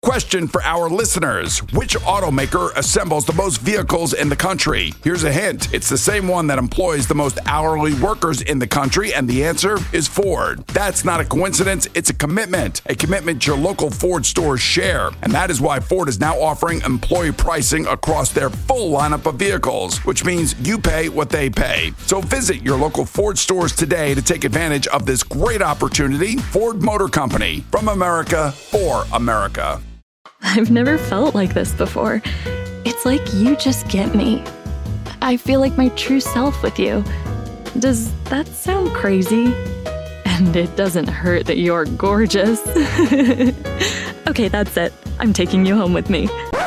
Question for our listeners. Which automaker assembles the most vehicles in the country? Here's a hint. It's the same one that employs the most hourly workers in the country, and the answer is Ford. That's not a coincidence. It's a commitment your local Ford stores share. And that is why Ford is now offering employee pricing across their full lineup of vehicles, which means you pay what they pay. So visit your local Ford stores today to take advantage of this great opportunity. Ford Motor Company, from America for America. I've never felt like this before. It's like you just get me. I feel like my true self with you. Does that sound crazy? And it doesn't hurt that you're gorgeous. Okay, that's it. I'm taking you home with me.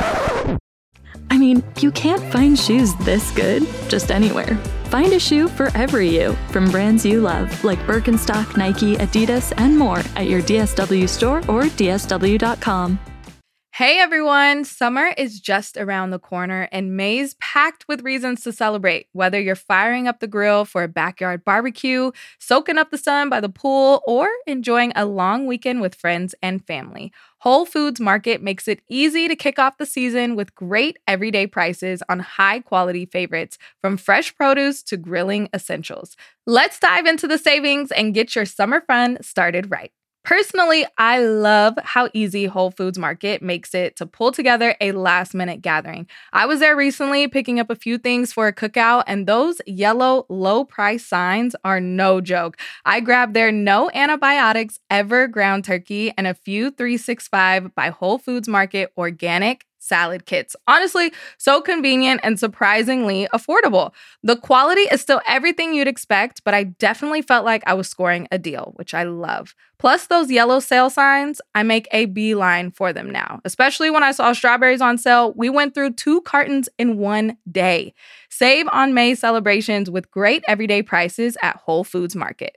I mean, you can't find shoes this good just anywhere. Find a shoe for every you from brands you love, like Birkenstock, Nike, Adidas, and more at your DSW store or DSW.com. Hey everyone, summer is just around the corner and May's packed with reasons to celebrate. Whether you're firing up the grill for a backyard barbecue, soaking up the sun by the pool, or enjoying a long weekend with friends and family, Whole Foods Market makes it easy to kick off the season with great everyday prices on high-quality favorites, from fresh produce to grilling essentials. Let's dive into the savings and get your summer fun started right. Personally, I love how easy Whole Foods Market makes it to pull together a last-minute gathering. I was there recently picking up a few things for a cookout, and those yellow low-price signs are no joke. I grabbed their no antibiotics ever ground turkey and a few 365 by Whole Foods Market organic salad kits. Honestly, so convenient and surprisingly affordable. The quality is still everything you'd expect, but I definitely felt like I was scoring a deal, which I love. Plus those yellow sale signs, I make a beeline for them now. Especially when I saw strawberries on sale, we went through 2 cartons in one day. Save on May celebrations with great everyday prices at Whole Foods Market.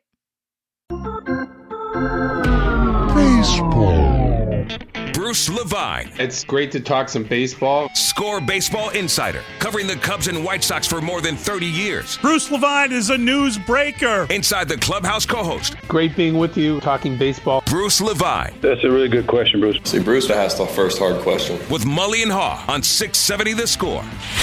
Baseball. Bruce Levine. It's great to talk some baseball. Score Baseball Insider, covering the Cubs and White Sox for more than 30 years. Bruce Levine is a newsbreaker. Inside the Clubhouse co-host. Great being with you, talking baseball. Bruce Levine. That's a really good question, Bruce. See, Bruce asked the first hard question. With Mully and Haw on 670 The Score.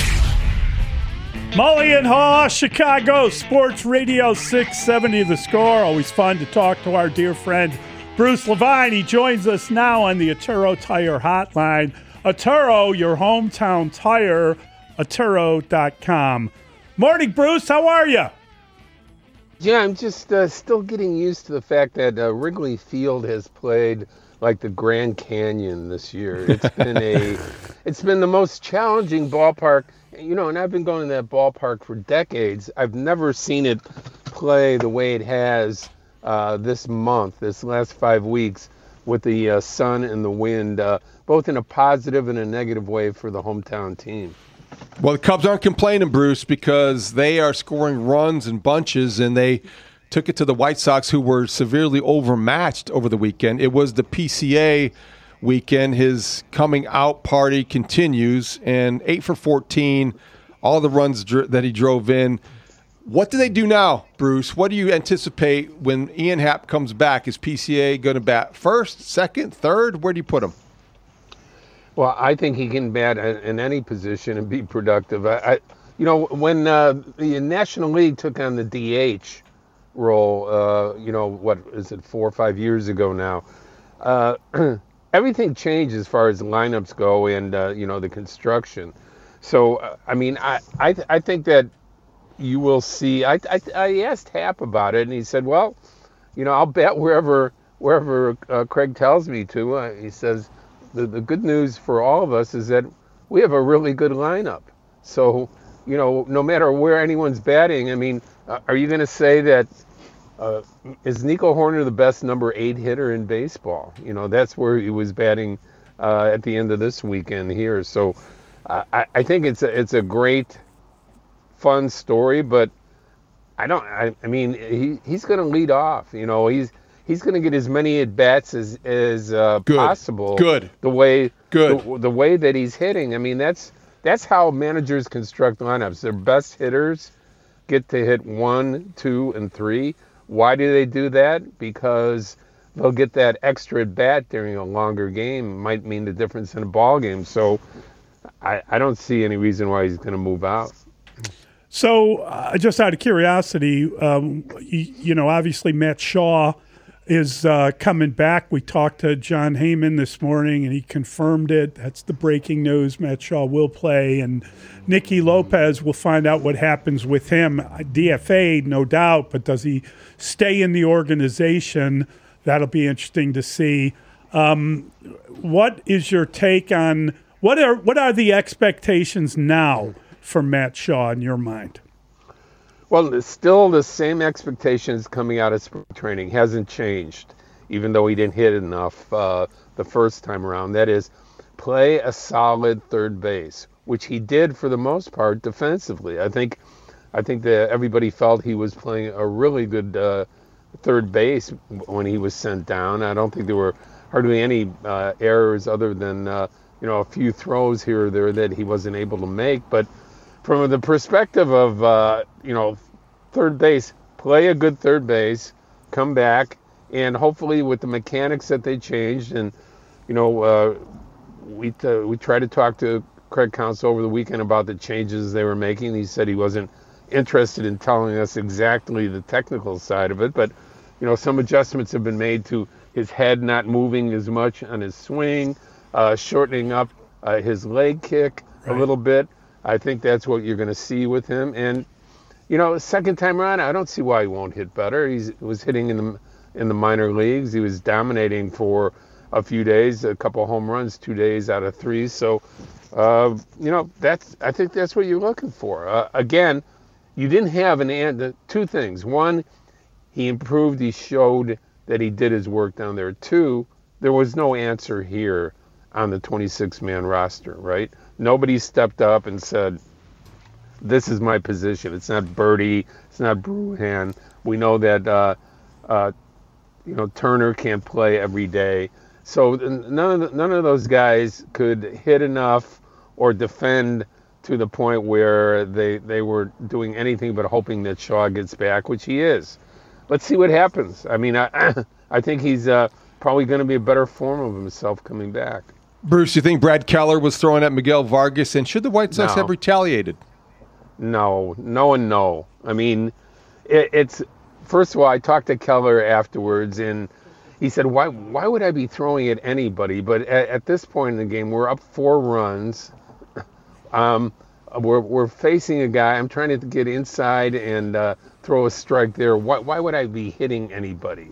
Mully and Haw, Chicago Sports Radio 670 The Score. Always fun to talk to our dear friend Bruce Levine. He joins us now on the Atturo Tire Hotline. Atturo, your hometown tire, Atturo.com. Morning, Bruce. How are you? Yeah, I'm just still getting used to the fact that Wrigley Field has played like the Grand Canyon this year. It's been the most challenging ballpark, you know, and I've been going to that ballpark for decades. I've never seen it play the way it has this last 5 weeks, with the sun and the wind, both in a positive and a negative way for the hometown team. Well, the Cubs aren't complaining, Bruce, because they are scoring runs in bunches, and they took it to the White Sox, who were severely overmatched over the weekend. It was the PCA weekend. His coming out party continues, and 8 for 14, all the runs that he drove in. What do they do now, Bruce? What do you anticipate when Ian Happ comes back? Is PCA going to bat first, second, third? Where do you put him? Well, I think he can bat in any position and be productive. When the National League took on the DH role, 4 or 5 years ago now, everything changed as far as lineups go and, the construction. So, I think that you will see. I asked Happ about it, and he said, well, I'll bet wherever Craig tells me to. He says, the good news for all of us is that we have a really good lineup. So, no matter where anyone's batting, are you going to say that is Nico Horner the best number 8 hitter in baseball? That's where he was batting at the end of this weekend here. So I think it's a great, fun story, but he's going to lead off. He's going to get as many at bats as possible. Good. The way that he's hitting. That's how managers construct lineups. Their best hitters get to hit 1, 2, and 3. Why do they do that? Because they'll get that extra at bat during a longer game. Might mean the difference in a ball game. So I don't see any reason why he's going to move out. So just out of curiosity, obviously Matt Shaw is coming back. We talked to John Heyman this morning, and he confirmed it. That's the breaking news. Matt Shaw will play, and Nicky Lopez, we'll find out what happens with him. DFA'd, no doubt, but does he stay in the organization? That'll be interesting to see. What is your take on what are the expectations now for Matt Shaw in your mind? Well, it's still the same expectations coming out of spring training. Hasn't changed, even though he didn't hit enough the first time around. That is, play a solid third base, which he did for the most part defensively. I think that everybody felt he was playing a really good third base when he was sent down. I don't think there were hardly any errors other than a few throws here or there that he wasn't able to make. But from the perspective of third base, play a good third base, come back, and hopefully with the mechanics that they changed, and we tried to talk to Craig Counsell over the weekend about the changes they were making. He said he wasn't interested in telling us exactly the technical side of it, but some adjustments have been made to his head not moving as much on his swing, shortening up his leg kick a little bit. I think that's what you're going to see with him. And second time around, I don't see why he won't hit better. He was hitting in the minor leagues. He was dominating for a few days, a couple home runs, 2 days out of 3. So, I think that's what you're looking for. Again, you didn't have two things. One, he improved. He showed that he did his work down there. Two, there was no answer here on the 26-man roster, right? Nobody stepped up and said, this is my position. It's not Birdie. It's not Brewhan. We know that Turner can't play every day. So none of those guys could hit enough or defend to the point where they were doing anything but hoping that Shaw gets back, which he is. Let's see what happens. I mean, I think he's probably going to be a better form of himself coming back. Bruce, you think Brad Keller was throwing at Miguel Vargas, and should the White Sox have retaliated? No. I mean, it's first of all, I talked to Keller afterwards, and he said, why would I be throwing at anybody? But at this point in the game, we're up 4 runs. We're facing a guy. I'm trying to get inside and throw a strike there. Why would I be hitting anybody?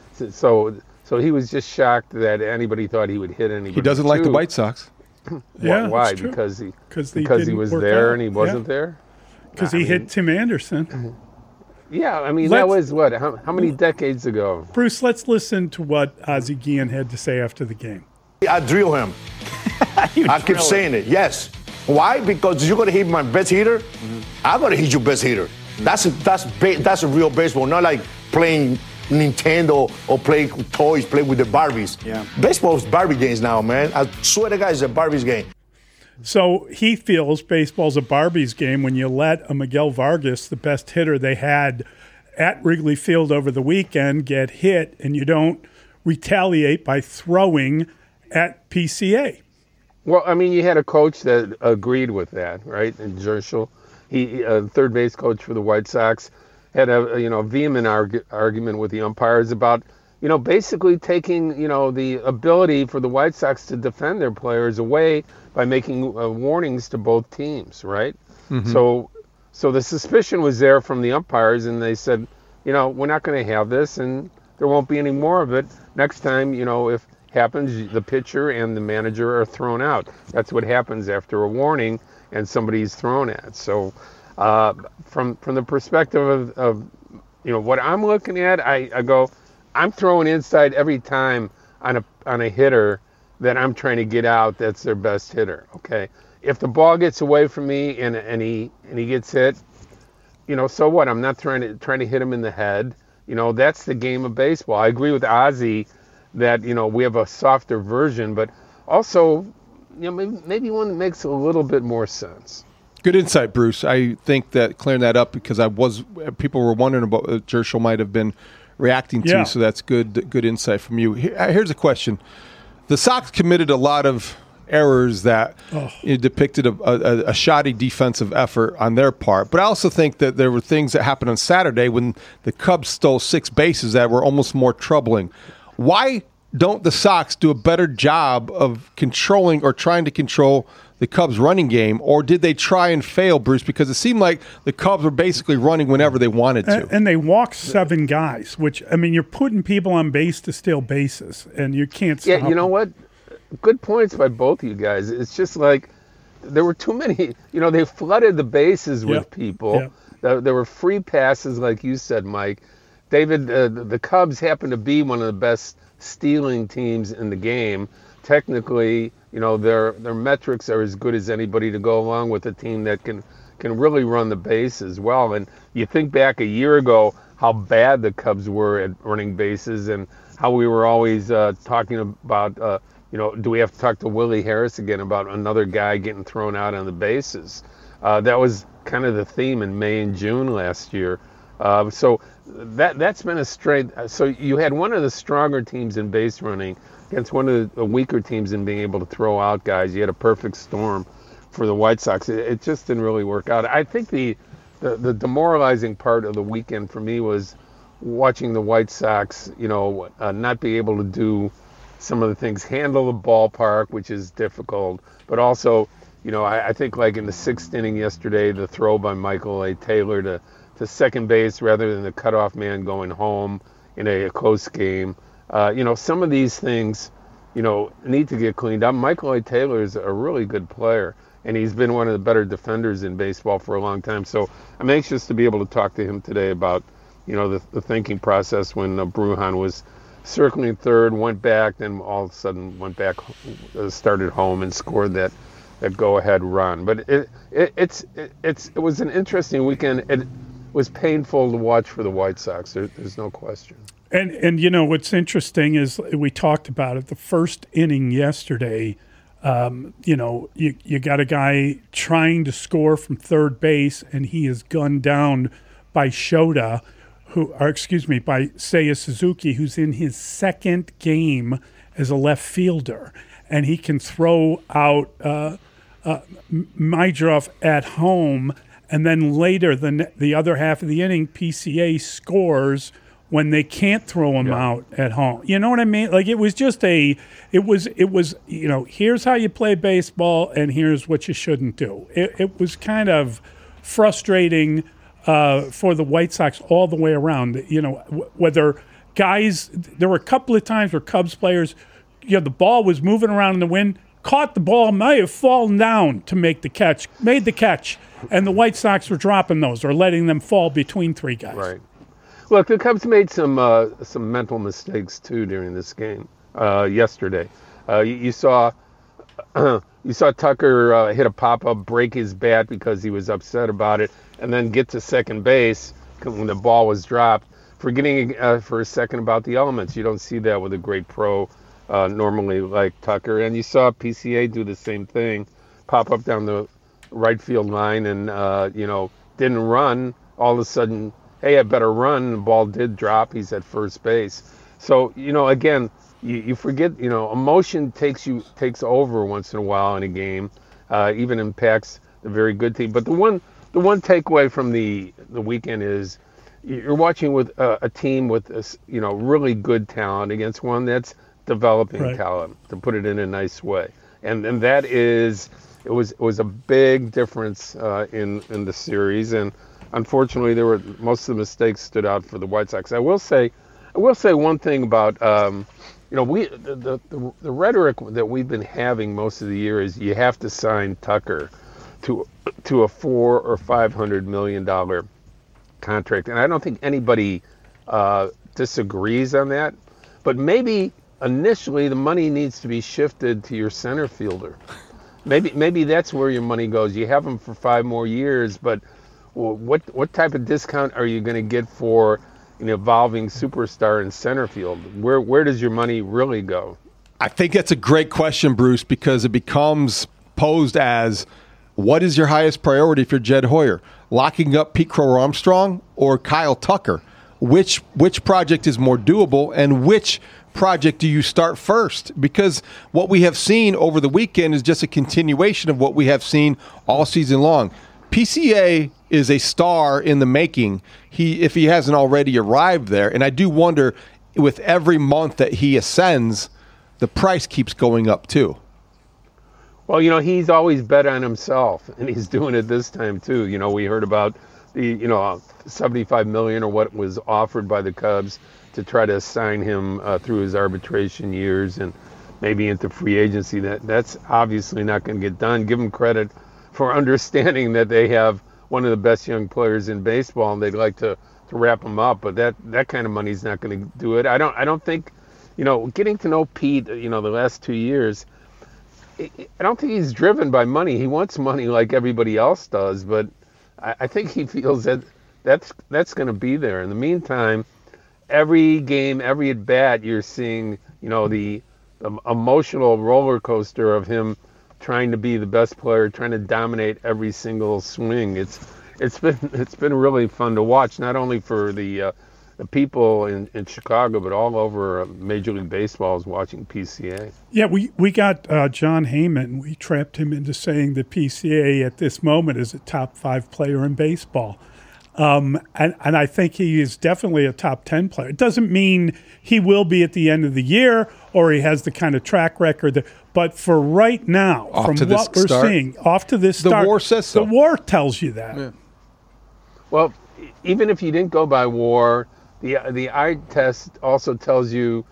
So he was just shocked that anybody thought he would hit anybody. He doesn't like the White Sox. Yeah, why? Because he was there and he wasn't there? Because he hit Tim Anderson. Yeah, I mean, that was what? How many decades ago? Bruce, let's listen to what Ozzie Guillen had to say after the game. I drill him. I keep saying it, yes. Why? Because you're going to hit my best hitter. I'm going to hit your best hitter. That's a real baseball, not like playing Nintendo or play toys, play with the Barbies. Yeah. Baseball is Barbie games now, man. I swear to God, it's a Barbie's game. So he feels baseball's a Barbie's game when you let a Miguel Vargas, the best hitter they had at Wrigley Field over the weekend, get hit, and you don't retaliate by throwing at PCA. Well, I mean, you had a coach that agreed with that, right? And Jerschel, he third base coach for the White Sox, had a vehement argument with the umpires about basically taking the ability for the White Sox to defend their players away by making warnings to both teams, right? Mm-hmm. So the suspicion was there from the umpires, and they said, we're not going to have this, and there won't be any more of it. Next time, if happens, the pitcher and the manager are thrown out. That's what happens after a warning and somebody's thrown at. So from the perspective of what I'm looking at, I go, I'm throwing inside every time on a hitter that I'm trying to get out. That's their best hitter. Okay, if the ball gets away from me and he gets hit, so what? I'm not trying to hit him in the head. That's the game of baseball. I agree with Ozzie that we have a softer version, but also maybe one that makes a little bit more sense. Good insight, Bruce. I think that clearing that up, because people were wondering about Jerschel might have been reacting to. Yeah. So that's good insight from you. Here's a question. The Sox committed a lot of errors that depicted a shoddy defensive effort on their part. But I also think that there were things that happened on Saturday when the Cubs stole 6 bases that were almost more troubling. Why don't the Sox do a better job of controlling or trying to control the Cubs' running game? Or did they try and fail, Bruce? Because it seemed like the Cubs were basically running whenever they wanted to. And they walked 7 guys, which, I mean, you're putting people on base to steal bases, and you can't stop Yeah, you know what? Good points by both you guys. It's just like there were too many. They flooded the bases with people. Yeah. There were free passes, like you said, Mike. David, the Cubs happen to be one of the best stealing teams in the game. Technically, their metrics are as good as anybody to go along with a team that can really run the base as well. And you think back a year ago how bad the Cubs were at running bases and how we were always talking about, do we have to talk to Willie Harris again about another guy getting thrown out on the bases? That was kind of the theme in May and June last year. So that's been a strength. So you had one of the stronger teams in base running against one of the weaker teams in being able to throw out guys. You had a perfect storm for the White Sox. It just didn't really work out. I think the demoralizing part of the weekend for me was watching the White Sox, not be able to do some of the things, handle the ballpark, which is difficult, but also, I think like in the 6th inning yesterday, the throw by Michael A. Taylor to second base rather than the cutoff man going home in a close game. Some of these things, need to get cleaned up. Michael A. Taylor is a really good player, and he's been one of the better defenders in baseball for a long time. So I'm anxious to be able to talk to him today about, the thinking process when Brujan was circling third, went back, then all of a sudden went back, started home and scored that go-ahead run. But it was an interesting weekend. It was painful to watch for the White Sox. There's no question. And what's interesting is we talked about it. The first inning yesterday, you got a guy trying to score from third base, and he is gunned down by Shota, by Seiya Suzuki, who's in his 2nd game as a left fielder, and he can throw out Majdrov at home, and then later the other half of the inning, PCA scores when they can't throw him out at home. You know what I mean? Like it was here's how you play baseball, and here's what you shouldn't do. It was kind of frustrating for the White Sox all the way around. Whether guys, there were a couple of times where Cubs players, the ball was moving around in the wind, caught the ball, may have fallen down to make the catch, made the catch, and the White Sox were dropping those or letting them fall between 3 guys. Right. Look, the Cubs made some mental mistakes too during this game yesterday. You saw Tucker hit a pop-up, break his bat because he was upset about it, and then get to second base when the ball was dropped, forgetting for a second about the elements. You don't see that with a great pro normally like Tucker. And you saw PCA do the same thing, pop up down the right field line and, didn't run. All of a sudden, hey, I better run. The ball did drop. He's at first base. So, again, you forget, emotion takes over once in a while in a game, even impacts the very good team. But the one takeaway from the weekend is you're watching with a team with really good talent against one that's developing talent, to put it in a nice way. And that is, it was a big difference in the series. And unfortunately, most of the mistakes stood out for the White Sox. I will say one thing about the rhetoric that we've been having most of the year is you have to sign Tucker to a $400 or $500 million contract, and I don't think anybody disagrees on that. But maybe initially the money needs to be shifted to your center fielder. Maybe that's where your money goes. You have him for 5 more years, but what type of discount are you going to get for an evolving superstar in center field? Where does your money really go? I think that's a great question, Bruce, because it becomes posed as, what is your highest priority for Jed Hoyer? Locking up Pete Crow Armstrong or Kyle Tucker? which project is more doable and which project do you start first? Because what we have seen over the weekend is just a continuation of what we have seen all season long. PCA is a star in the making, if he hasn't already arrived there. And I do wonder, with every month that he ascends, the price keeps going up too. Well, he's always bet on himself, and he's doing it this time too. We heard about the, $75 million or what was offered by the Cubs to try to sign him through his arbitration years and maybe into free agency. That's obviously not going to get done. Give him credit for understanding that they have one of the best young players in baseball, and they'd like to wrap him up. But that kind of money's not going to do it. I don't think, getting to know Pete, the last 2 years, I don't think he's driven by money. He wants money like everybody else does, but I think he feels that's going to be there. In the meantime, every game, every at bat, you're seeing, the emotional roller coaster of him trying to be the best player, trying to dominate every single swing. It's been really fun to watch, not only for the people in Chicago, but all over Major League Baseball is watching PCA. Yeah, we got John Heyman. We trapped him into saying that PCA at this moment is a top 5 player in baseball. And I think he is definitely a top 10 player. It doesn't mean he will be at the end of the year or he has the kind of track record. But for right now, from what we're seeing, off to this start, the WAR says so. The WAR tells you that. Yeah. Well, even if you didn't go by WAR, the eye test also tells you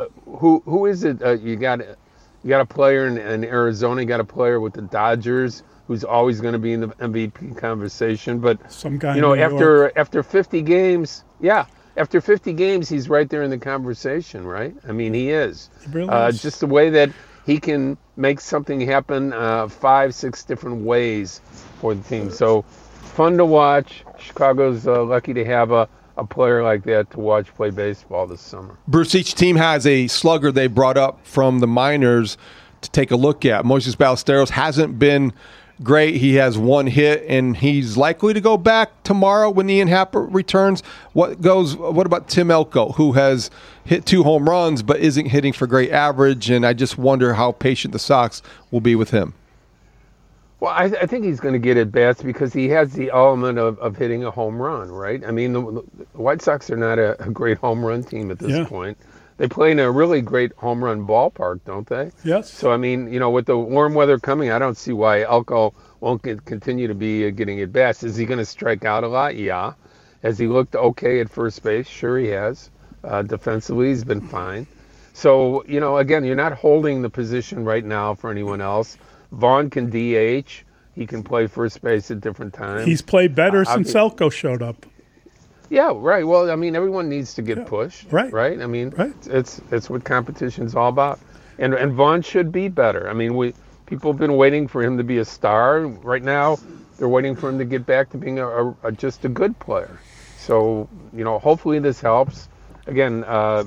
who is it. You got a player in Arizona. You got a player with the Dodgers who's always going to be in the MVP conversation. But some guy, after 50 games, after 50 games, he's right there in the conversation, right? I mean, he is. He really is. Just the way that he can make something happen 5-6 different ways for the team. So fun to watch. Chicago's lucky to have a player like that to watch play baseball this summer. Bruce, each team has a slugger they brought up from the minors to take a look at. Moises Ballesteros hasn't been great. He has 1 hit, and he's likely to go back tomorrow when Ian Happ returns. What about Tim Elko, who has hit 2 home runs but isn't hitting for great average, and I just wonder how patient the Sox will be with him. Well, I think he's going to get at bats because he has the element of hitting a home run, right? I mean, the White Sox are not a great home run team at this point. They play in a really great home run ballpark, don't they? Yes. So, I mean, with the warm weather coming, I don't see why Elko won't continue to be getting at bats. Is he going to strike out a lot? Yeah. Has he looked okay at first base? Sure he has. Defensively, he's been fine. So, again, you're not holding the position right now for anyone else. Vaughn can DH. He can play first base at different times. He's played better since Elko showed up. Yeah, right. Well, I mean, everyone needs to get pushed, right? I mean, it's what competition's all about. And Vaughn should be better. I mean, people have been waiting for him to be a star. Right now, they're waiting for him to get back to being just a good player. So, hopefully this helps. Again,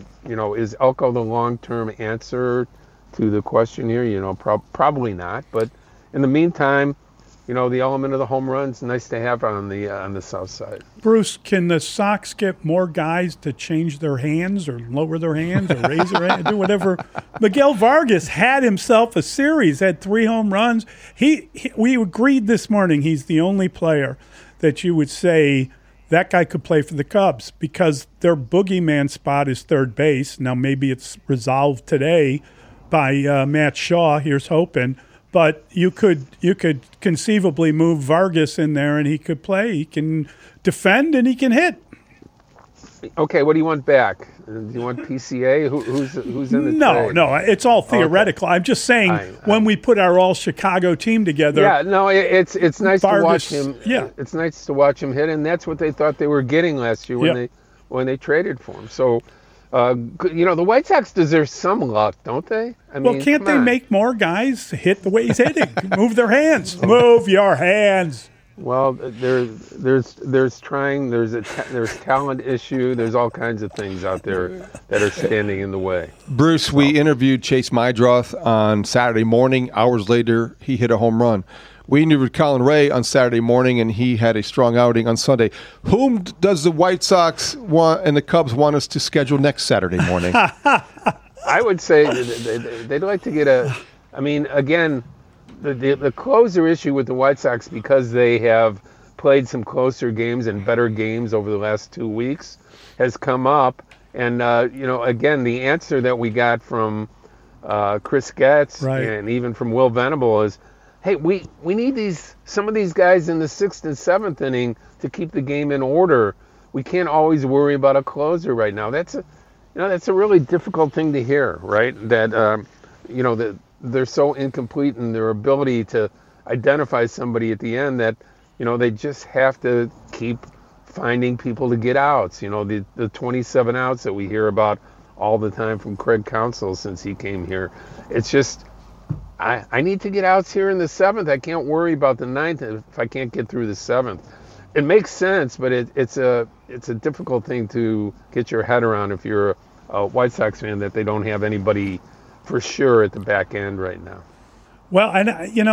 is Elko the long-term answer to the question here? Probably not. But in the meantime, the element of the home run's nice to have on the south side. Bruce, can the Sox get more guys to change their hands or lower their hands or raise their hands, do whatever? Miguel Vargas had himself a series, had 3 home runs. We agreed this morning he's the only player that you would say that guy could play for the Cubs because their boogeyman spot is third base. Now maybe it's resolved today by Matt Shaw. Here's hoping. But you could conceivably move Vargas in there and he could play. He can defend and he can hit. Okay, what do you want back? Do you want PCA? Who's in the trade? No, it's all theoretical. Okay. I'm just saying when we put our all Chicago team together. Yeah, no, it's nice Vargas, to watch him. Yeah, it's nice to watch him hit, and that's what they thought they were getting last year when they traded for him. So. The White Sox deserve some luck, don't they? I mean, can't they make more guys hit the way he's hitting? Move their hands. Move your hands. Well, there's trying. There's talent issue. There's all kinds of things out there that are standing in the way. Bruce, we interviewed Chase Meidroth on Saturday morning. Hours later, he hit a home run. We interviewed Colin Ray on Saturday morning, and he had a strong outing on Sunday. Whom does the White Sox want and the Cubs want us to schedule next Saturday morning? I would say they'd like to get again, the closer issue with the White Sox, because they have played some closer games and better games over the last 2 weeks, has come up. And, again, the answer that we got from Chris Getz and even from Will Venable is, hey, we need some of these guys in the 6th and 7th inning to keep the game in order. We can't always worry about a closer right now. That's a really difficult thing to hear, right? That that they're so incomplete in their ability to identify somebody at the end that they just have to keep finding people to get outs. The 27 outs that we hear about all the time from Craig Counsell since he came here. It's just, I need to get outs here in the 7th. I can't worry about the 9th if I can't get through the 7th. It makes sense, but it's a difficult thing to get your head around if you're a White Sox fan, that they don't have anybody for sure at the back end right now. Well, and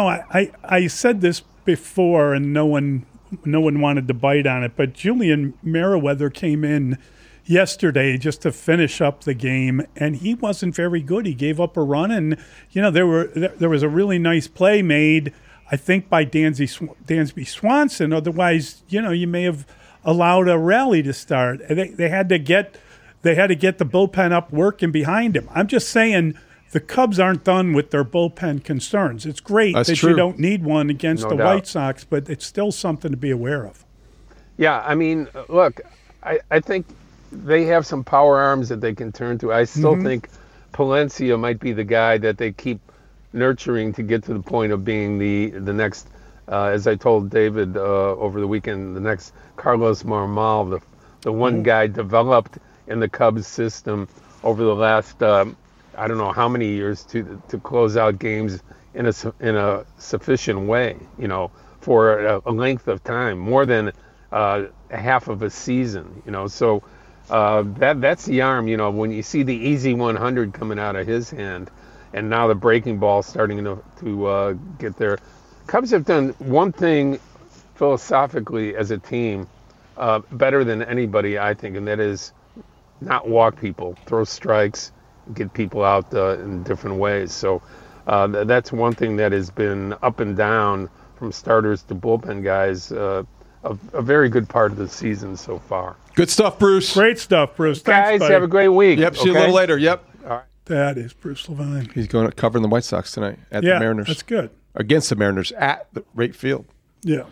I said this before, and no one wanted to bite on it, but Julian Merriweather came in yesterday just to finish up the game, and he wasn't very good. He gave up a run, and there was a really nice play made, I think, by Dansby Swanson. Otherwise, you may have allowed a rally to start. They had to get the bullpen up working behind him. I'm just saying, the Cubs aren't done with their bullpen concerns. It's great that you don't need one against the White Sox, but it's still something to be aware of. Yeah, look, I think they have some power arms that they can turn to. I still think Palencia might be the guy that they keep nurturing to get to the point of being the next, as I told David over the weekend, the next Carlos Marmol, the one guy developed in the Cubs system over the last I don't know how many years to close out games in a sufficient way, for a length of time, more than half of a season, So that's the arm, when you see the easy 100 coming out of his hand, and now the breaking ball starting to get there. Cubs have done one thing philosophically as a team better than anybody, I think, and that is not walk people, throw strikes, get people out in different ways. So that's one thing that has been up and down from starters to bullpen guys a very good part of the season so far. Good stuff, Bruce. Great stuff, Bruce. Guys, thanks, have a great week. Yep, see you a little later. Yep. All right. That is Bruce Levine. He's going to cover the White Sox tonight at the Mariners. That's good. Against the Mariners at the Rate Field. Yeah.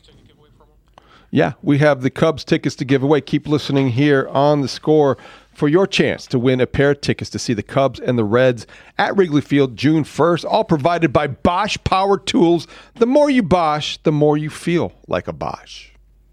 Yeah, we have the Cubs tickets to give away. Keep listening here on The Score for your chance to win a pair of tickets to see the Cubs and the Reds at Wrigley Field June 1st, all provided by Bosch Power Tools. The more you Bosch, the more you feel like a Bosch.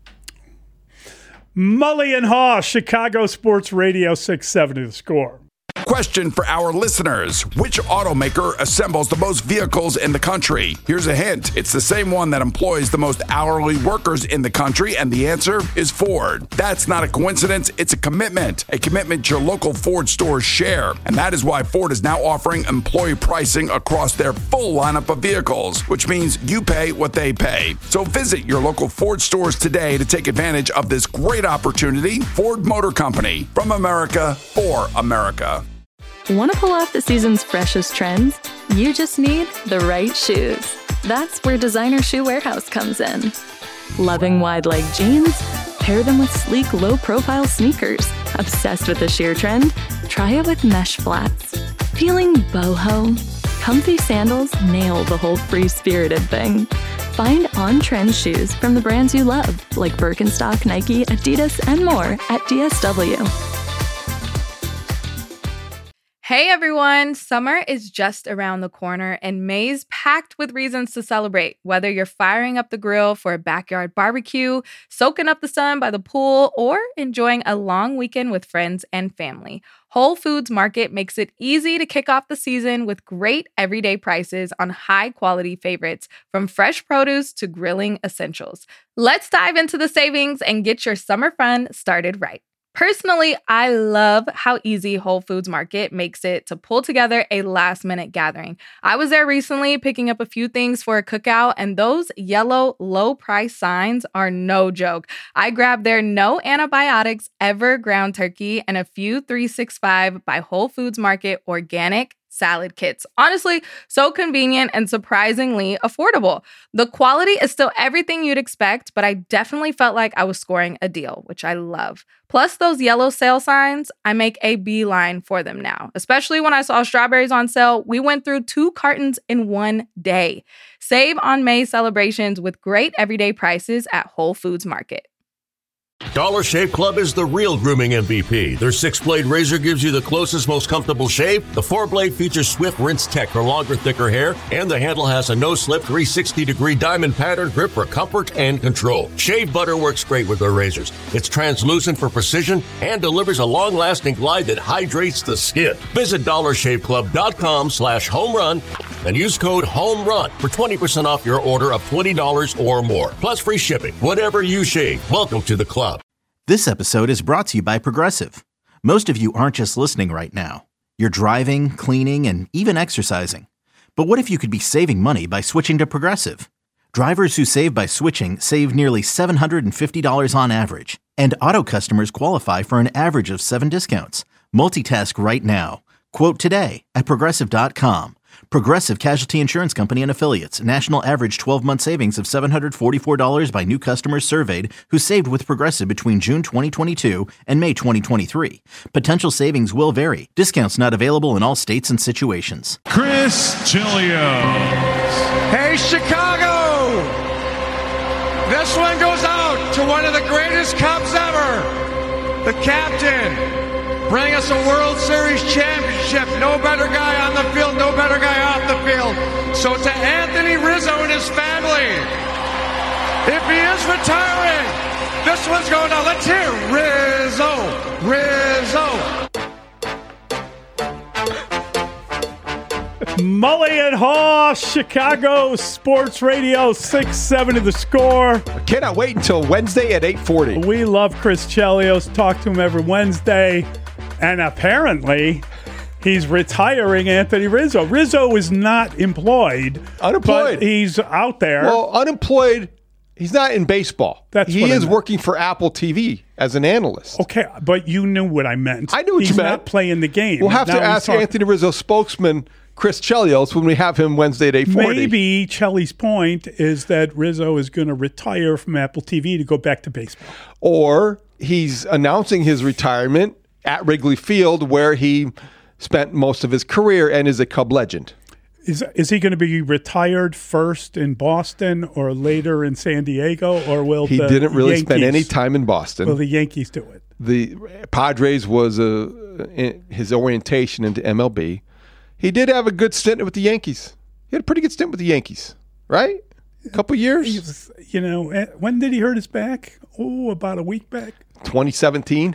Mully and Haw, Chicago Sports Radio 670 The Score. Question for our listeners. Which automaker assembles the most vehicles in the country? Here's a hint. It's the same one that employs the most hourly workers in the country, and the answer is Ford. That's not a coincidence. It's a commitment your local Ford stores share. And that is why Ford is now offering employee pricing across their full lineup of vehicles, which means you pay what they pay. So visit your local Ford stores today to take advantage of this great opportunity. Ford Motor Company, from America for America. Want to pull off the season's freshest trends? You just need the right shoes. That's where Designer Shoe Warehouse comes in. Loving wide leg jeans? Pair them with sleek, low-profile sneakers. Obsessed with the sheer trend? Try it with mesh flats. Feeling boho? Comfy sandals nail the whole free-spirited thing. Find on-trend shoes from the brands you love, like Birkenstock, Nike, Adidas, and more at DSW. Hey everyone, summer is just around the corner and May's packed with reasons to celebrate. Whether you're firing up the grill for a backyard barbecue, soaking up the sun by the pool, or enjoying a long weekend with friends and family, Whole Foods Market makes it easy to kick off the season with great everyday prices on high-quality favorites, from fresh produce to grilling essentials. Let's dive into the savings and get your summer fun started right. Personally, I love how easy Whole Foods Market makes it to pull together a last-minute gathering. I was there recently picking up a few things for a cookout, and those yellow low-price signs are no joke. I grabbed their no antibiotics ever ground turkey and a few 365 by Whole Foods Market organic salad kits. Honestly, so convenient and surprisingly affordable. The quality is still everything you'd expect, but I definitely felt like I was scoring a deal, which I love. Plus those yellow sale signs, I make a beeline for them now. Especially when I saw strawberries on sale, we went through 2 cartons in one day. Save on May celebrations with great everyday prices at Whole Foods Market. Dollar Shave Club is the real grooming MVP. Their 6-blade razor gives you the closest, most comfortable shave. The 4-blade features Swift Rinse Tech for longer, thicker hair. And the handle has a no-slip 360-degree diamond pattern grip for comfort and control. Shave butter works great with their razors. It's translucent for precision and delivers a long-lasting glide that hydrates the skin. Visit dollarshaveclub.com/homerun and use code HOMERUN for 20% off your order of $20 or more. Plus free shipping. Whatever you shave, welcome to the club. This episode is brought to you by Progressive. Most of you aren't just listening right now. You're driving, cleaning, and even exercising. But what if you could be saving money by switching to Progressive? Drivers who save by switching save nearly $750 on average. And auto customers qualify for an average of 7 discounts. Multitask right now. Quote today at Progressive.com. Progressive Casualty Insurance Company and Affiliates. National average 12-month savings of $744 by new customers surveyed who saved with Progressive between June 2022 and May 2023. Potential savings will vary. Discounts not available in all states and situations. Chris Chelios. Hey, Chicago! This one goes out to one of the greatest Cubs ever. The captain. Bring us a World Series championship. No better guy on the field, no better guy off the field. So to Anthony Rizzo and his family, if he is retiring, this one's going on. Let's hear Rizzo, Rizzo. Mully and Haw, Chicago Sports Radio 670 The Score. I cannot wait until Wednesday at 8:40. We love Chris Chelios. Talk to him every Wednesday. And apparently, he's retiring Anthony Rizzo. Rizzo is not employed. Unemployed. But he's out there. Well, unemployed. He's not in baseball. He is working for Apple TV as an analyst. Okay, but you knew what I meant. I knew what you meant. He's not playing the game. We'll have to ask Anthony Rizzo's spokesman, Chris Chelios, when we have him Wednesday at 8:40. Maybe Chelly's point is that Rizzo is going to retire from Apple TV to go back to baseball. Or he's announcing his retirement at Wrigley Field, where he spent most of his career and is a Cub legend. Is he going to be retired first in Boston or later in San Diego, or will he didn't really spend any time in Boston? Will the Yankees do it? The Padres was his orientation into MLB. He did have a good stint with the Yankees. He had a pretty good stint with the Yankees, right? A couple years. When did he hurt his back? Oh, about a week back. 2017.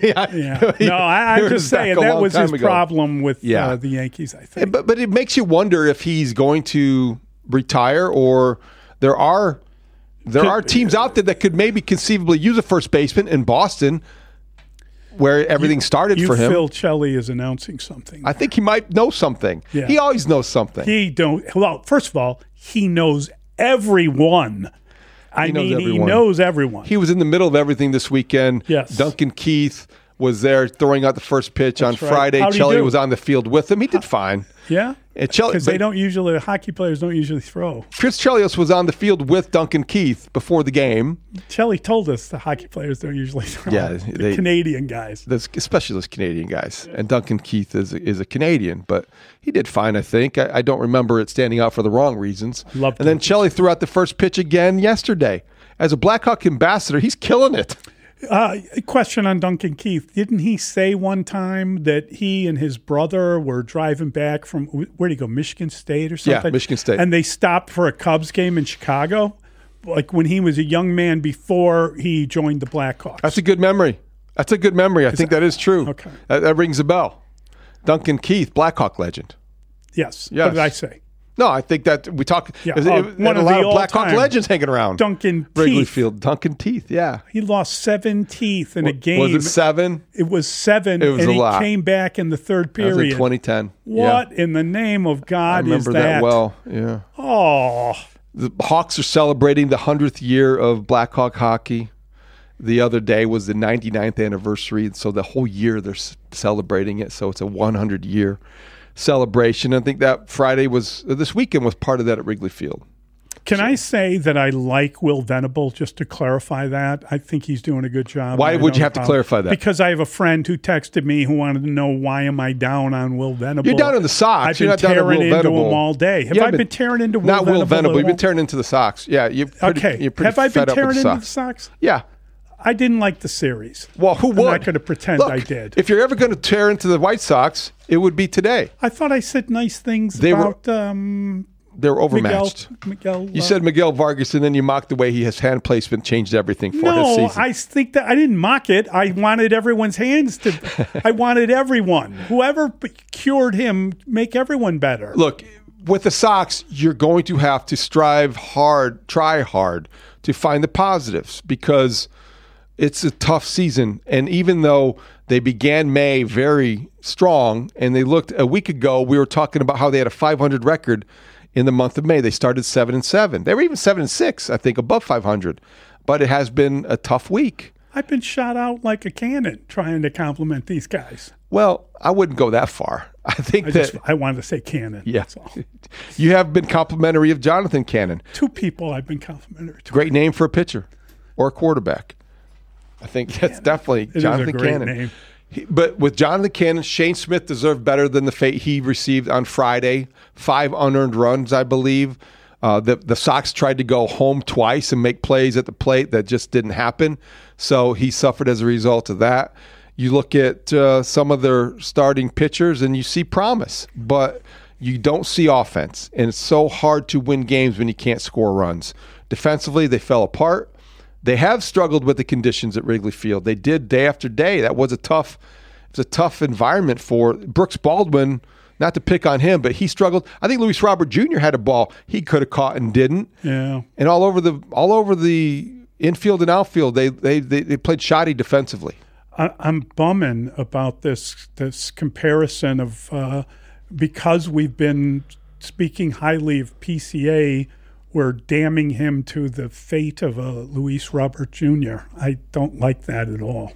I'm just saying that was his problem with the Yankees, I think. But it makes you wonder if he's going to retire, or there are teams out there that could maybe conceivably use a first baseman in Boston, where everything started for him. Phil Chelly is announcing something. I think he might know something. Yeah. He always knows something. Well, first of all, he knows everyone. He knows everyone. He was in the middle of everything this weekend. Yes. Duncan Keith was there throwing out the first pitch on Friday. Chelly was on the field with him. He did fine. Yeah? Because hockey players don't usually throw. Chris Chelios was on the field with Duncan Keith before the game. Chelly told us the hockey players don't usually throw. Yeah. The Canadian guys. Especially those Canadian guys. And Duncan Keith is a Canadian, but he did fine, I think. I don't remember it standing out for the wrong reasons. And then Chelly threw out the first pitch again yesterday. As a Blackhawk ambassador, he's killing it. A question on Duncan Keith. Didn't he say one time that he and his brother were driving back from, where'd he go, Michigan State or something? Yeah, Michigan State. And they stopped for a Cubs game in Chicago, like when he was a young man before he joined the Blackhawks? That's a good memory. I think that is true. Okay. That rings a bell. Duncan Keith, Blackhawk legend. Yes. Yes. What did I say? No, I think that we talk. Yeah, one of the Blackhawk legends hanging around. Duncan Wrigley Teeth. Field. Duncan Teeth. Yeah, he lost 7 teeth in a game. Was it 7? It was 7. It was and a he lot. came back in the third period. That was in 2010. What in the name of God is that? I remember that well. Yeah. Oh, the Hawks are celebrating the 100th year of Blackhawk hockey. The other day was the 99th anniversary, so the whole year they're celebrating it. So it's a 100-year celebration. I think that this weekend was part of that at Wrigley Field. Can I say that I like Will Venable, just to clarify that? I think he's doing a good job. Why would you have to clarify that? Because I have a friend who texted me who wanted to know why am I down on Will Venable. You're down on the Sox. I've You're been not down on tearing Will into Venable. him all day. Have I been tearing into Will Not Venable? Will Venable. You've been tearing into the Sox. Yeah. You're pretty Have I been fed up with tearing into Sox. the Sox? Yeah. I didn't like the series. Well, who would? I'm not going to pretend Look, I did. If you're ever going to tear into the White Sox, it would be today. I thought I said nice things They about They were overmatched. Miguel. You said Miguel Vargas, and then you mocked the way his hand placement changed everything for his season. I think that I didn't mock it. I wanted everyone's hands to. I wanted everyone, whoever cured him, make everyone better. Look, with the Sox, you're going to have to try hard to find the positives because it's a tough season. And even though they began May very strong, and they looked a week ago, we were talking about how they had a 500 record in the month of May. They started 7-7. They were even 7-6, I think, above 500. But it has been a tough week. I've been shot out like a cannon trying to compliment these guys. Well, I wouldn't go that far. I wanted to say Cannon. Yeah. You have been complimentary of Jonathan Cannon. 2 people I've been complimentary to. Great name for a pitcher or a quarterback. I think that's definitely Jonathan is a great Cannon. Name. But with Jonathan Cannon, Shane Smith deserved better than the fate he received on Friday. 5 unearned runs, I believe. The Sox tried to go home twice and make plays at the plate. That just didn't happen. So he suffered as a result of that. You look at some of their starting pitchers and you see promise, but you don't see offense. And it's so hard to win games when you can't score runs. Defensively, they fell apart. They have struggled with the conditions at Wrigley Field. They did day after day. That was a tough environment for Brooks Baldwin. Not to pick on him, but he struggled. I think Luis Robert Jr. had a ball he could have caught and didn't. Yeah. And all over the infield and outfield, they played shoddy defensively. I'm bumming about this comparison of because we've been speaking highly of PCA, we're damning him to the fate of a Luis Robert Jr. I don't like that at all.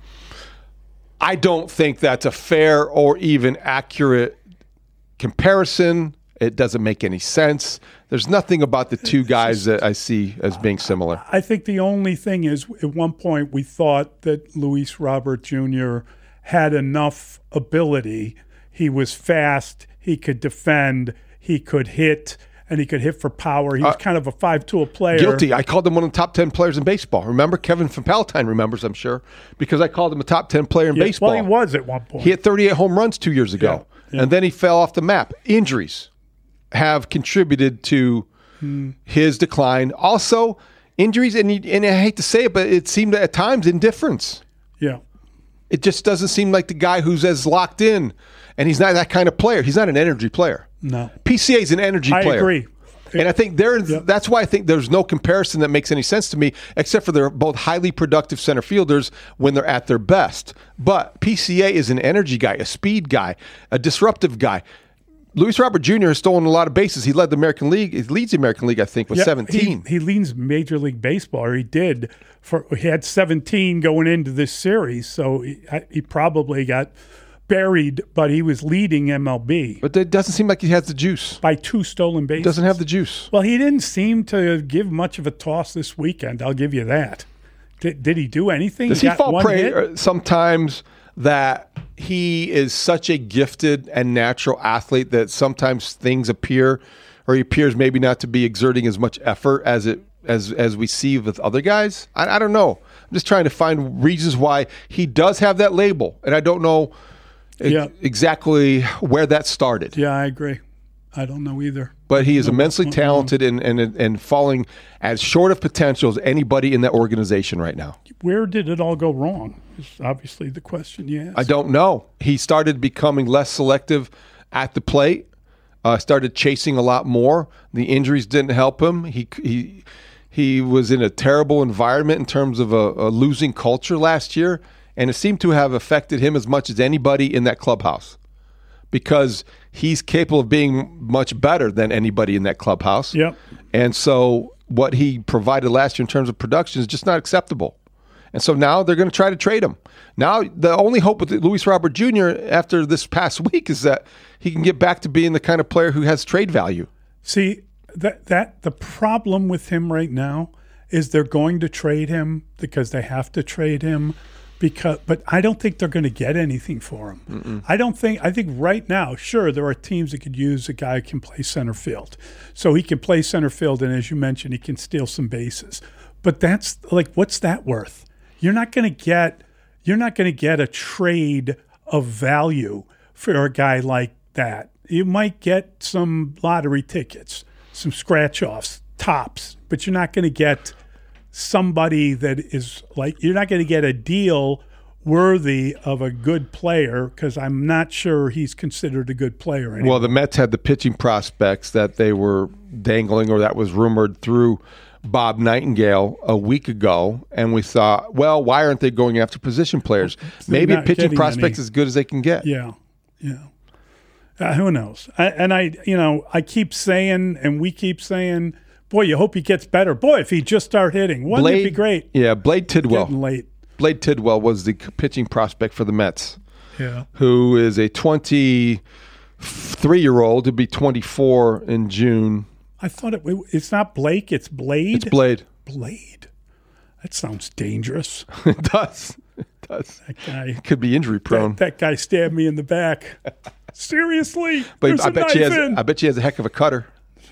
I don't think that's a fair or even accurate comparison. It doesn't make any sense. There's nothing about the two guys that I see as being similar. I think the only thing is at one point we thought that Luis Robert Jr. had enough ability. He was fast, he could defend, he could hit, and he could hit for power. He was kind of a 5-tool player. Guilty. I called him one of the top 10 players in baseball. Remember? Kevin from Palatine remembers, I'm sure, because I called him a top 10 player in baseball. Well, he was at one point. He had 38 home runs 2 years ago, and then he fell off the map. Injuries have contributed to his decline. Also, injuries, and I hate to say it, but it seemed at times indifference. Yeah. It just doesn't seem like the guy who's as locked in, and he's not that kind of player. He's not an energy player. No. PCA is an energy player. I agree. And I think that's why I think there's no comparison that makes any sense to me, except for they're both highly productive center fielders when they're at their best. But PCA is an energy guy, a speed guy, a disruptive guy. Luis Robert Jr. has stolen a lot of bases. He led the American League. He leads the American League, I think, with 17. He leads Major League Baseball, or he did. He had 17 going into this series, so he probably got buried, but he was leading MLB. But it doesn't seem like he has the juice. By 2 stolen bases. Doesn't have the juice. Well, he didn't seem to give much of a toss this weekend. I'll give you that. Did he do anything? Does he fall prey sometimes that he is such a gifted and natural athlete that sometimes things appear, or he appears maybe not to be exerting as much effort as it as we see with other guys. I don't know. I'm just trying to find reasons why he does have that label, and I don't know exactly where that started. Yeah, I agree. I don't know either. But he is immensely talented and falling as short of potential as anybody in that organization right now. Where did it all go wrong is obviously the question you asked. I don't know. He started becoming less selective at the plate, started chasing a lot more. The injuries didn't help him. He was in a terrible environment in terms of a losing culture last year, and it seemed to have affected him as much as anybody in that clubhouse, because he's capable of being much better than anybody in that clubhouse. Yep. And so what he provided last year in terms of production is just not acceptable. And so now they're going to try to trade him. Now the only hope with Luis Robert Jr. after this past week is that he can get back to being the kind of player who has trade value. See, that the problem with him right now is they're going to trade him because they have to trade him. But I don't think they're going to get anything for him. I think right now, sure, there are teams that could use a guy who can play center field. So he can play center field, and as you mentioned, he can steal some bases. But that's like, what's that worth? You're not going to get a trade of value for a guy like that. You might get some lottery tickets, some scratch-offs, tops, but you're not going to get somebody that is like, you're not going to get a deal worthy of a good player, because I'm not sure he's considered a good player anymore. Well, the Mets had the pitching prospects that they were dangling, or that was rumored through Bob Nightingale a week ago, and we thought, well, why aren't they going after position players? Maybe a pitching prospect's as good as they can get. Yeah. Who knows? I keep saying, and we keep saying, boy, you hope he gets better. Boy, if he just start hitting, wouldn't it be great? Yeah, Blade Tidwell. Getting late. Blade Tidwell was the pitching prospect for the Mets. Yeah. Who is a 23-year-old to be 24 in June. I thought it's not Blake, it's Blade. It's Blade. Blade. That sounds dangerous. It does. That guy could be injury prone. That guy stabbed me in the back. Seriously. But I bet he has a heck of a cutter.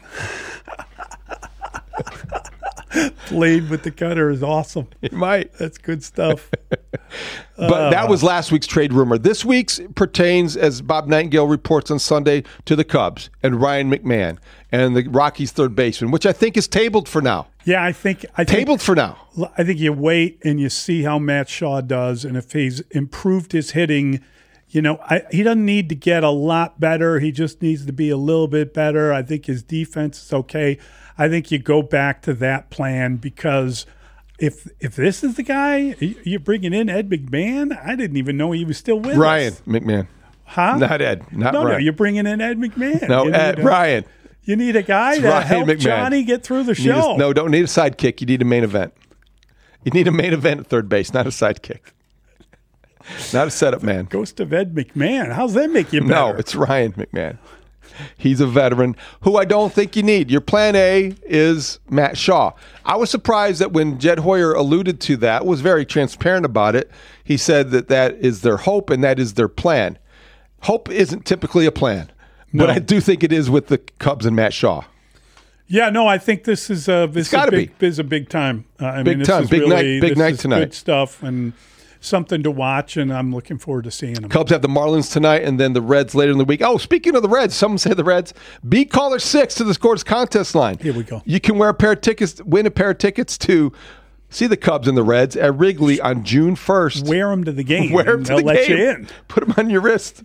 Blade with the cutter is awesome. It might. That's good stuff. But that was last week's trade rumor. This week's pertains, as Bob Nightingale reports on Sunday, to the Cubs and Ryan McMahon and the Rockies' third baseman, which I think is tabled for now. Yeah, I think tabled for now. I think you wait and you see how Matt Shaw does, and if he's improved his hitting, he doesn't need to get a lot better. He just needs to be a little bit better. I think his defense is okay. I think you go back to that plan, because if this is the guy, you're bringing in Ed McMahon. I didn't even know he was still with Ryan us. McMahon. Huh? Not Ed. Not Ryan. No, you're bringing in Ed McMahon. No, Ryan. You need a guy to help McMahon. Johnny get through the show. Don't need a sidekick. You need a main event. You need a main event at third base, not a sidekick. Not a setup man. Ghost of Ed McMahon. How's that make you better? No, it's Ryan McMahon. He's a veteran who I don't think you need. Your plan A is Matt Shaw. I was surprised that when Jed Hoyer alluded to that, was very transparent about it. He said that is their hope and that is their plan. Hope isn't typically a plan, but I do think it is with the Cubs and Matt Shaw. Yeah, no, I think this is a big time. Big night tonight. Good stuff and something to watch, and I'm looking forward to seeing them. Cubs have the Marlins tonight, and then the Reds later in the week. Oh, speaking of the Reds, someone said the Reds. Be caller 6 to the Scores contest line. Here we go. You can win a pair of tickets to see the Cubs and the Reds at Wrigley on June 1st. Wear them to the game. They'll let you in. Put them on your wrist.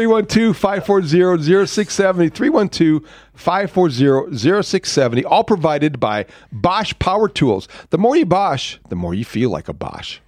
312-540-0670. 312-540-0670. All provided by Bosch Power Tools. The more you Bosch, the more you feel like a Bosch.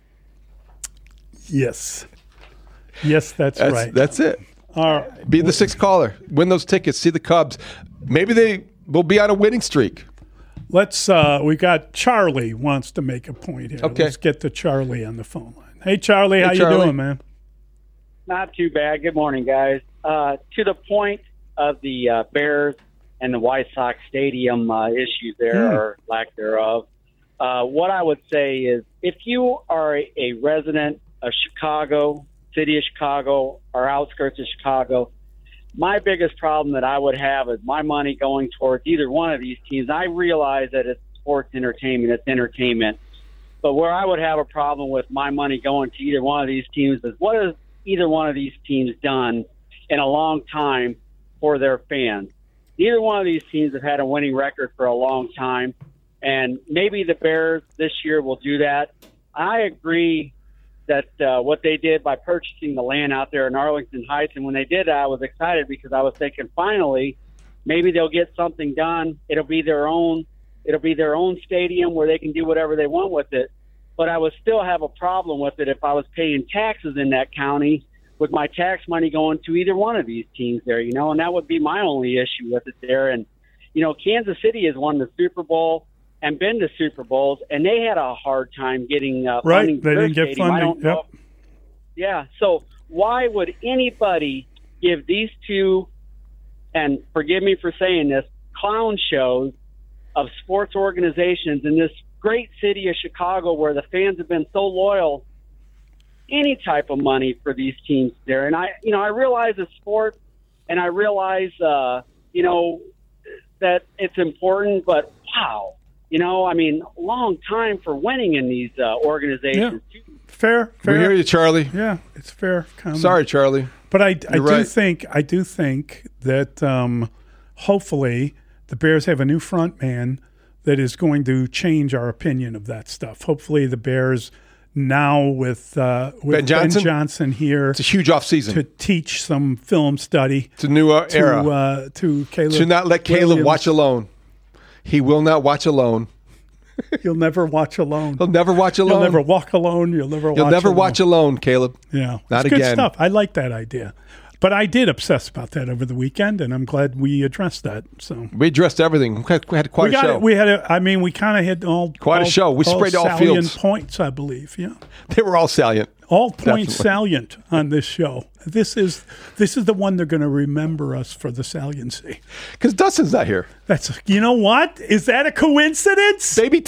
Yes, that's right. That's it. All right. Be the 6th caller. Win those tickets. See the Cubs. Maybe they will be on a winning streak. Let's. We got Charlie wants to make a point here. Okay. Let's get to Charlie on the phone line. Hey, Charlie, how you doing, man? Not too bad. Good morning, guys. To the point of the Bears and the White Sox stadium issue there, or lack thereof, what I would say is, if you are a resident of Chicago, city of Chicago, or outskirts of Chicago, my biggest problem that I would have is my money going towards either one of these teams. I realize that it's sports entertainment. It's entertainment. But where I would have a problem with my money going to either one of these teams is, what has either one of these teams done in a long time for their fans? Neither one of these teams have had a winning record for a long time, and maybe the Bears this year will do that. I agree that what they did by purchasing the land out there in Arlington Heights, and when they did that, I was excited because I was thinking, finally, maybe they'll get something done. It'll be their own stadium where they can do whatever they want with it. But I would still have a problem with it if I was paying taxes in that county with my tax money going to either one of these teams there, and that would be my only issue with it there. And, Kansas City has won the Super Bowl and been to Super Bowls, and they had a hard time getting funding. They didn't get funding. I don't know. Yeah, so why would anybody give these two, and forgive me for saying this, clown shows of sports organizations in this great city of Chicago where the fans have been so loyal, any type of money for these teams there? And I realize it's sports, and I realize, that it's important, but wow, long time for winning in these organizations. Yeah. Fair. We hear you, Charlie. Yeah, it's fair comment. Sorry, Charlie. But I do think that hopefully the Bears have a new front man that is going to change our opinion of that stuff. Hopefully the Bears now with Ben Johnson here. It's a huge offseason. To teach some film study. It's a new era. To Caleb. Should not let Caleb watch alone. He will not watch alone. You'll never watch alone. He'll never watch alone. You'll never walk alone. You'll never watch alone, Caleb. Yeah. Not it's again. Good stuff. I like that idea. But I did obsess about that over the weekend, and I'm glad we addressed that. So we addressed everything. We had quite a show. We kind of hit all quite a show. We sprayed all salient fields. Points, I believe. Yeah, they were all salient. All points salient on this show. This is the one they're going to remember us for, the saliency. Because Dustin's not here. You know what? Is that a coincidence? Baby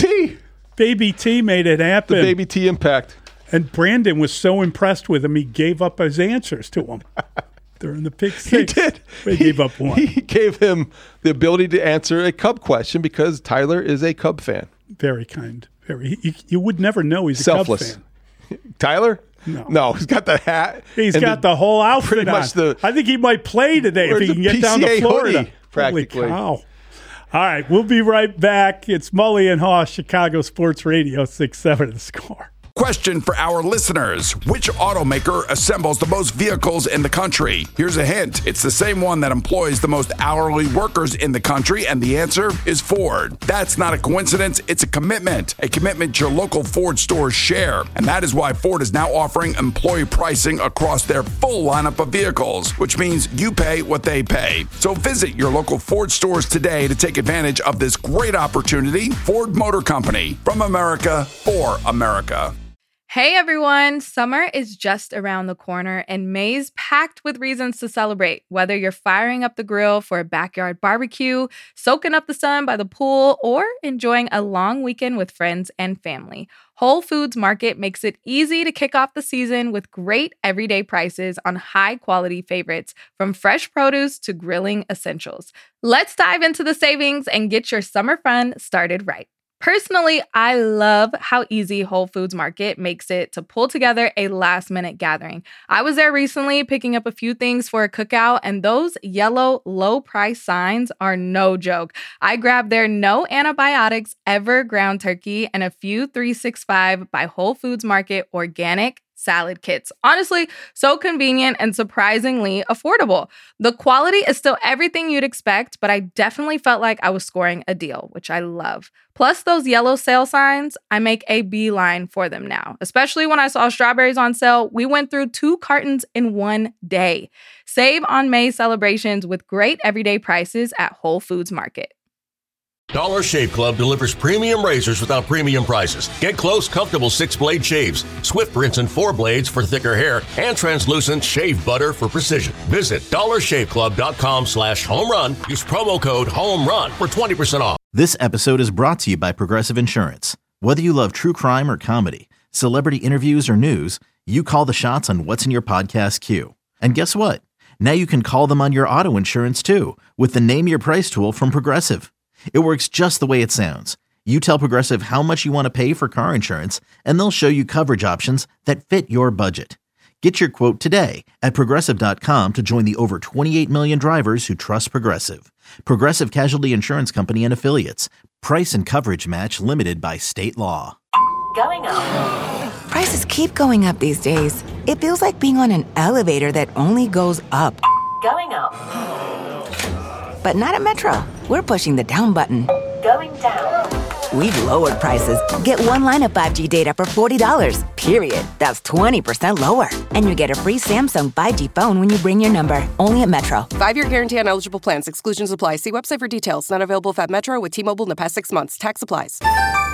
T made it happen. The Baby T impact. And Brandon was so impressed with him, he gave up his answers to him. During the pick six. He did. He gave up one. He gave him the ability to answer a Cub question because Tyler is a Cub fan. Very kind. Very. You would never know he's selfless. A Cub fan. Tyler? No, he's got the hat. He's got the whole outfit on. I think he might play today if he can get down to Florida. Hoodie, practically. Holy cow. All right, we'll be right back. It's Mully and Haw, Chicago Sports Radio 6-7 The Score. Question for our listeners. Which automaker assembles the most vehicles in the country? Here's a hint. It's the same one that employs the most hourly workers in the country, and the answer is Ford. That's not a coincidence. It's a commitment your local Ford stores share. And that is why Ford is now offering employee pricing across their full lineup of vehicles, which means you pay what they pay. So visit your local Ford stores today to take advantage of this great opportunity. Ford Motor Company, from America for America. Hey everyone, summer is just around the corner and May's packed with reasons to celebrate. Whether you're firing up the grill for a backyard barbecue, soaking up the sun by the pool, or enjoying a long weekend with friends and family, Whole Foods Market makes it easy to kick off the season with great everyday prices on high-quality favorites, from fresh produce to grilling essentials. Let's dive into the savings and get your summer fun started right. Personally, I love how easy Whole Foods Market makes it to pull together a last-minute gathering. I was there recently picking up a few things for a cookout, and those yellow low-price signs are no joke. I grabbed their no antibiotics ever ground turkey and a few 365 by Whole Foods Market organic salad kits. Honestly, so convenient and surprisingly affordable. The quality is still everything you'd expect, but I definitely felt like I was scoring a deal, which I love. Plus those yellow sale signs, I make a beeline for them now. Especially when I saw strawberries on sale, we went through 2 cartons in one day. Save on May celebrations with great everyday prices at Whole Foods Market. Dollar Shave Club delivers premium razors without premium prices. Get close, comfortable 6-blade shaves, swift rinse and 4 blades for thicker hair, and translucent shave butter for precision. Visit dollarshaveclub.com/homerun. Use promo code HOMERUN for 20% off. This episode is brought to you by Progressive Insurance. Whether you love true crime or comedy, celebrity interviews or news, you call the shots on what's in your podcast queue. And guess what? Now you can call them on your auto insurance too with the Name Your Price tool from Progressive. It works just the way it sounds. You tell Progressive how much you want to pay for car insurance, and they'll show you coverage options that fit your budget. Get your quote today at Progressive.com to join the over 28 million drivers who trust Progressive. Progressive Casualty Insurance Company and Affiliates. Price and coverage match limited by state law. Going up. Prices keep going up these days. It feels like being on an elevator that only goes up. Going up. But not at Metro. We're pushing the down button. Going down. We've lowered prices. Get one line of 5G data for $40, period. That's 20% lower. And you get a free Samsung 5G phone when you bring your number. Only at Metro. 5-year guarantee on eligible plans. Exclusions apply. See website for details. Not available at Metro with T-Mobile in the past 6 months. Tax applies.